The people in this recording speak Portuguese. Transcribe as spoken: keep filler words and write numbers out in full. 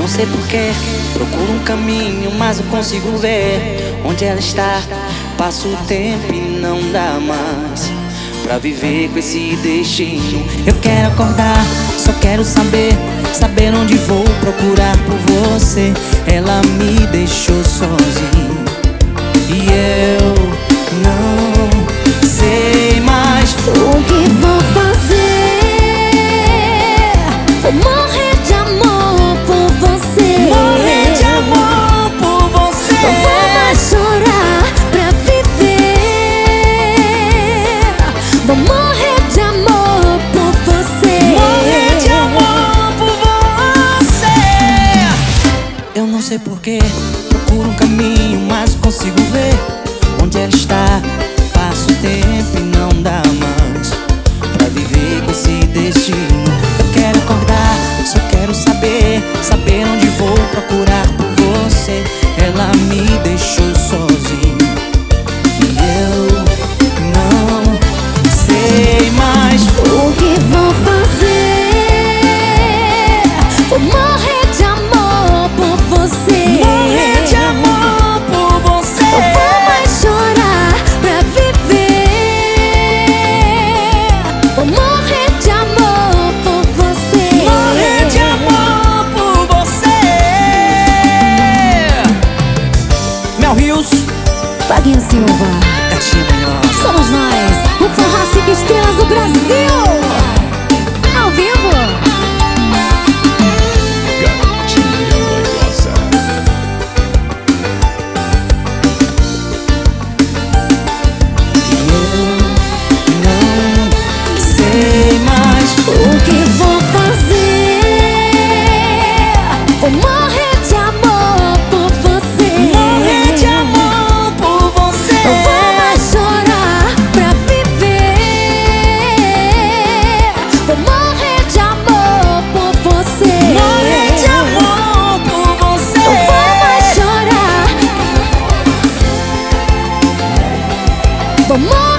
não sei porquê, procuro um caminho, mas não consigo ver onde ela está. Passo o tempo e não dá mais pra viver com esse destino. Eu quero acordar, só quero saber, saber onde vou procurar por você. Ela me deixou sozinho e eu não sei mais o que vou fazer. Vou morrer de amor por você. Morrer de amor por você. Não vou mais chorar pra viver. Vou morrer de amor por você. Morrer de amor por você. Eu não sei porquê, procuro um caminho, mas consigo ver onde ela está. Passo o tempo e não dá mais pra viver com esse destino. Eu quero acordar, só quero saber, saber onde vou procurar por você. Ela me deixou sozinho e eu não sei mais o que vou fazer. Vou morrer de amor por você. Morrer de amor por você. Não vou mais chorar pra viver. Vou morrer de amor por você. Morrer de amor por você. Mel Rios, Vaguinho Silva, Gatinha Melhor. somos nós, o Forró Cinco Estrelas do Brasil. Ao vivo. Gatinha Manhosa. Eu não sei mais O que vou fazer? Vou morrer de amor por você. morrer de amor por você. Não vou mais chorar pra viver. Vou morrer de amor por você. Morrer de amor por você. Não vou mais chorar. Vou morrer